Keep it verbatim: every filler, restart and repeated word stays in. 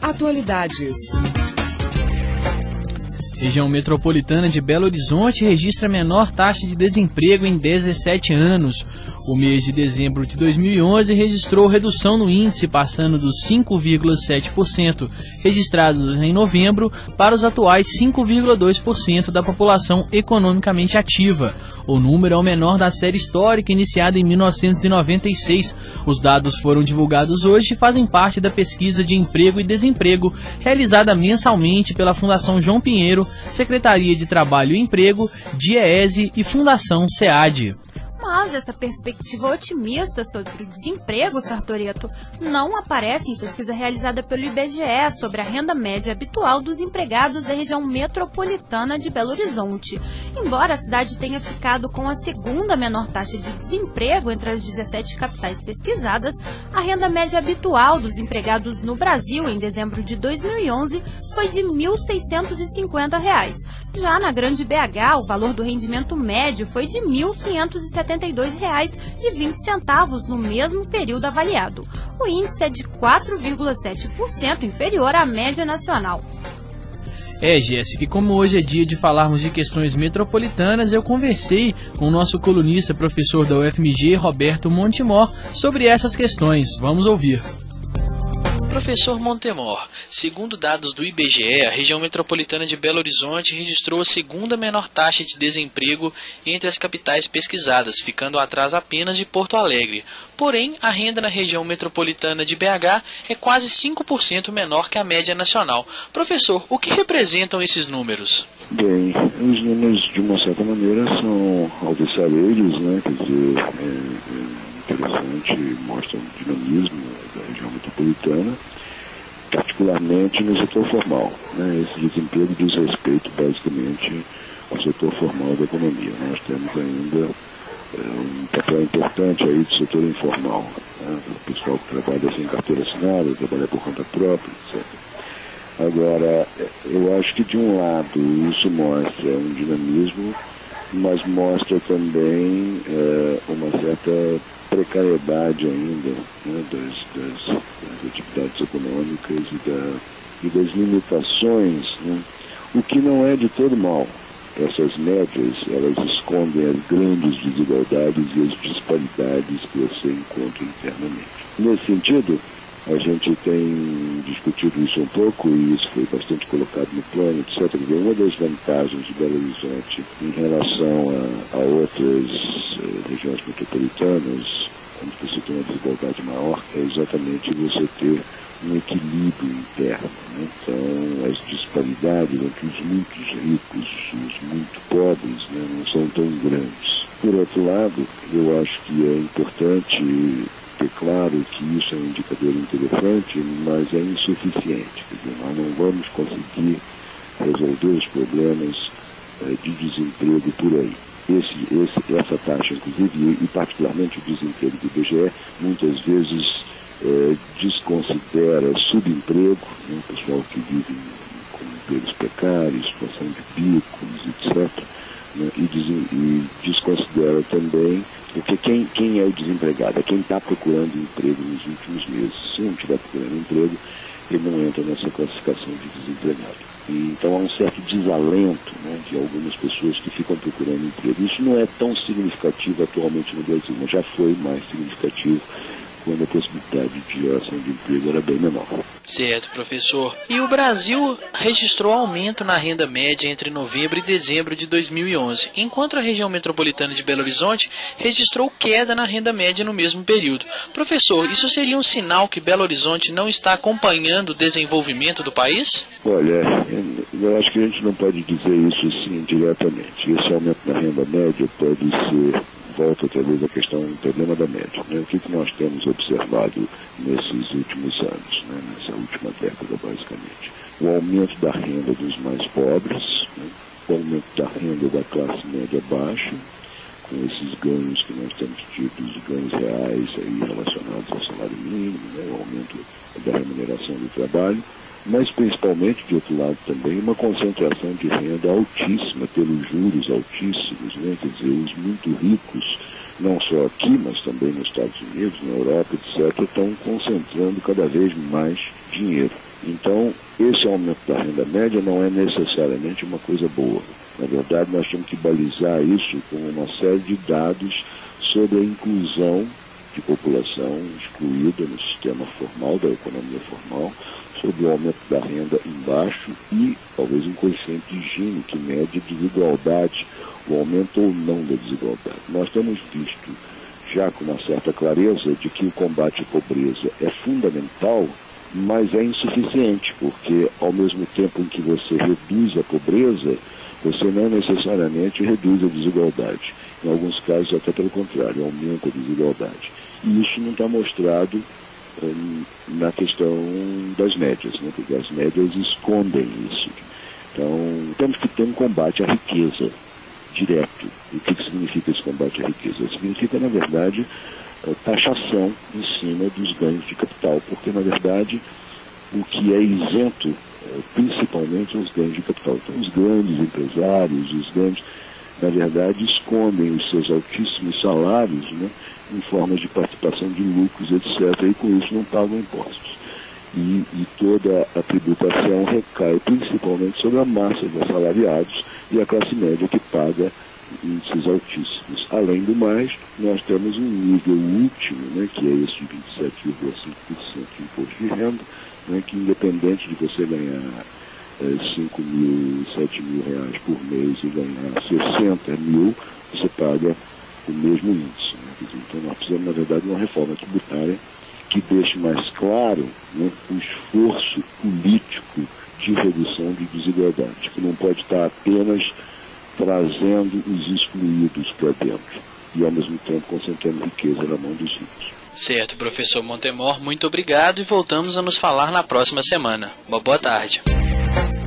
Atualidades. Região metropolitana de Belo Horizonte registra a menor taxa de desemprego em dezessete anos. O mês de dezembro de dois mil e onze registrou redução no índice, passando dos cinco vírgula sete por cento registrados em novembro para os atuais cinco vírgula dois por cento da população economicamente ativa. O número é o menor da série histórica iniciada em mil novecentos e noventa e seis. Os dados foram divulgados hoje e fazem parte da pesquisa de emprego e desemprego realizada mensalmente pela Fundação João Pinheiro, Secretaria de Trabalho e Emprego, DIEESE e Fundação SEAD. Mas essa perspectiva otimista sobre o desemprego, Sartoreto, não aparece em pesquisa realizada pelo I B G E sobre a renda média habitual dos empregados da região metropolitana de Belo Horizonte. Embora a cidade tenha ficado com a segunda menor taxa de desemprego entre as dezessete capitais pesquisadas, a renda média habitual dos empregados no Brasil em dezembro de dois mil e onze foi de mil seiscentos e cinquenta reais. Já na Grande B H, o valor do rendimento médio foi de mil quinhentos e setenta e dois reais e vinte centavos no mesmo período avaliado. O índice é de quatro vírgula sete por cento inferior à média nacional. É, Jéssica, e como hoje é dia de falarmos de questões metropolitanas, eu conversei com o nosso colunista, professor da U F M G, Roberto Montemor, sobre essas questões. Vamos ouvir. Professor Montemor, segundo dados do I B G E, a região metropolitana de Belo Horizonte registrou a segunda menor taxa de desemprego entre as capitais pesquisadas, ficando atrás apenas de Porto Alegre. Porém, a renda na região metropolitana de B H é quase cinco por cento menor que a média nacional. Professor, o que representam esses números? Bem, os números, de uma certa maneira, são alvissareiros, né? Quer dizer, é, é interessante, mostram o dinamismo da região metropolitana, particularmente no setor formal, né? Esse desemprego diz respeito basicamente ao setor formal da economia. Nós temos ainda é, um papel importante aí do setor informal, né? O pessoal que trabalha sem carteira assinada, trabalha por conta própria, etcétera. Agora, eu acho que de um lado isso mostra um dinamismo, mas mostra também é, uma certa precariedade ainda, né, das, das, das atividades econômicas e, da, e das limitações, né, o que não é de todo mal. Essas médias, elas escondem as grandes desigualdades e as disparidades que você encontra internamente. Nesse sentido, a gente tem discutido isso um pouco e isso foi bastante colocado no plano, etcétera. Uma das vantagens de Belo Horizonte em relação a, a outras eh, regiões metropolitanas, onde você tem uma desigualdade maior, é exatamente você ter um equilíbrio interno, né? Então, as disparidades entre os muito ricos e os muito pobres, né, não são tão grandes. Por outro lado, eu acho que é importante ter claro que isso é um indicador interessante, mas é insuficiente. Quer dizer, nós não vamos conseguir resolver os problemas eh, de desemprego por aí. Esse, esse, essa taxa, inclusive, e, e particularmente o desemprego do I B G E, muitas vezes eh, desconsidera subemprego, né, o pessoal que vive com empregos precários, situação de bicos, etcétera, né, e, des, e desconsidera também. Porque quem, quem é o desempregado? É quem está procurando emprego nos últimos meses. Se não estiver procurando emprego, ele não entra nessa classificação de desempregado. E, então há um certo desalento, né, de algumas pessoas que ficam procurando emprego. Isso não é tão significativo atualmente no Brasil, mas já foi mais significativo quando a possibilidade de geração de emprego era bem menor. Certo, professor. E o Brasil registrou aumento na renda média entre novembro e dezembro de dois mil e onze, enquanto a região metropolitana de Belo Horizonte registrou queda na renda média no mesmo período. Professor, isso seria um sinal que Belo Horizonte não está acompanhando o desenvolvimento do país? Olha, eu acho que a gente não pode dizer isso sim diretamente. Esse aumento na renda média pode ser... Volta outra vez a questão do problema da média. Né? O que, que nós temos observado nesses últimos anos, né? Nessa última década, basicamente? O aumento da renda dos mais pobres, né? O aumento da renda da classe média baixa, com esses ganhos que nós temos tido, os ganhos reais aí relacionados ao salário mínimo, né? O aumento da remuneração do trabalho, mas principalmente, de outro lado também, uma concentração de renda altíssima pelos juros altíssimos, né? Quer dizer, os muito ricos, não só aqui, mas também nos Estados Unidos, na Europa, etcétera, estão concentrando cada vez mais dinheiro. Então, esse aumento da renda média não é necessariamente uma coisa boa. Na verdade, nós temos que balizar isso com uma série de dados sobre a inclusão de população excluída no sistema formal, da economia formal, sobre o aumento da renda embaixo e talvez um coeficiente de Gini que mede a desigualdade, o aumento ou não da desigualdade. Nós temos visto já com uma certa clareza de que o combate à pobreza é fundamental, mas é insuficiente, porque ao mesmo tempo em que você reduz a pobreza, você não necessariamente reduz a desigualdade. Em alguns casos, até pelo contrário, aumenta a desigualdade. E isso não está mostrado hum, na questão das médias, né? Porque as médias escondem isso. Então, temos que ter um combate à riqueza direto. O que, que significa esse combate à riqueza? Significa, na verdade, taxação em cima dos ganhos de capital, porque, na verdade, o que é isento, principalmente, são os ganhos de capital. Então, os grandes empresários, os grandes, na verdade, escondem os seus altíssimos salários, né, em formas de participação de lucros, etcétera, e com isso não pagam impostos. E, e toda a tributação recai principalmente sobre a massa de assalariados e a classe média que paga índices altíssimos. Além do mais, nós temos um nível último, né, que é esse de vinte e sete vírgula cinco por cento de imposto de renda, né, que independente de você ganhar é, cinco mil, sete mil reais por mês e ganhar sessenta mil, você paga o mesmo índice. Né? Então nós precisamos, na verdade, de uma reforma tributária que deixe mais claro, né, o esforço político de redução de desigualdade, que não pode estar apenas trazendo os excluídos para dentro e, ao mesmo tempo, concentrando riqueza na mão dos ricos. Certo, professor Montemor, muito obrigado e voltamos a nos falar na próxima semana. Uma boa tarde.